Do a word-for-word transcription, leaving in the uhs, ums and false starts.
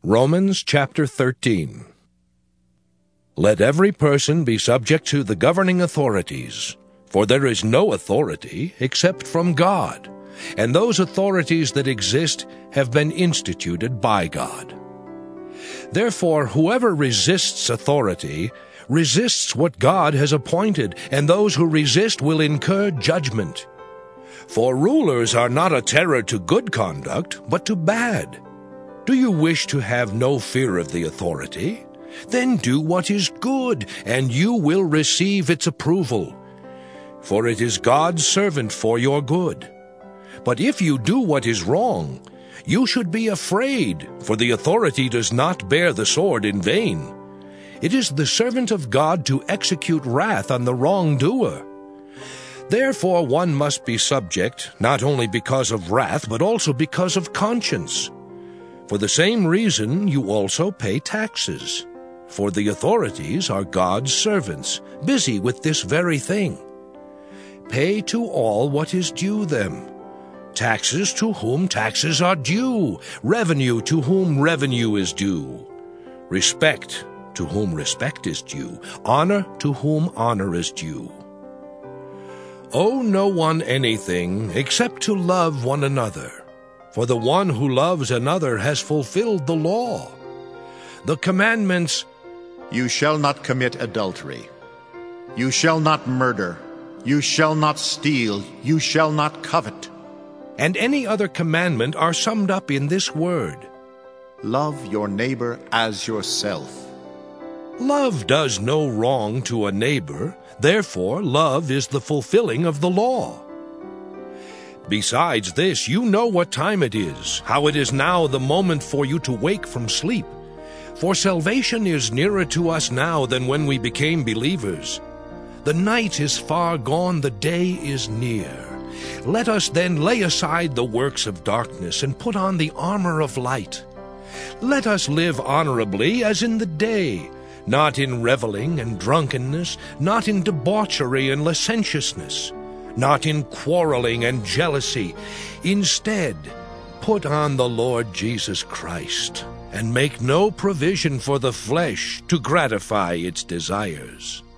Romans chapter thirteen. Let every person be subject to the governing authorities, for there is no authority except from God, and those authorities that exist have been instituted by God. Therefore, whoever resists authority resists what God has appointed, and those who resist will incur judgment. For rulers are not a terror to good conduct, but to bad. Do you wish to have no fear of the authority? Then do what is good, and you will receive its approval. For it is God's servant for your good. But if you do what is wrong, you should be afraid, for the authority does not bear the sword in vain. It is the servant of God to execute wrath on the wrongdoer. Therefore one must be subject, not only because of wrath, but also because of conscience. For the same reason you also pay taxes, for the authorities are God's servants, busy with this very thing. Pay to all what is due them. Taxes to whom taxes are due, revenue to whom revenue is due, respect to whom respect is due, honor to whom honor is due. Owe no one anything except to love one another. For the one who loves another has fulfilled the law. The commandments, "You shall not commit adultery. You shall not murder. You shall not steal. You shall not covet," and any other commandment are summed up in this word: love your neighbor as yourself. Love does no wrong to a neighbor. Therefore, love is the fulfilling of the law. Besides this, you know what time it is, how it is now the moment for you to wake from sleep. For salvation is nearer to us now than when we became believers. The night is far gone, the day is near. Let us then lay aside the works of darkness and put on the armor of light. Let us live honorably as in the day, not in reveling and drunkenness, not in debauchery and licentiousness, not in quarreling and jealousy. Instead, put on the Lord Jesus Christ, and make no provision for the flesh to gratify its desires.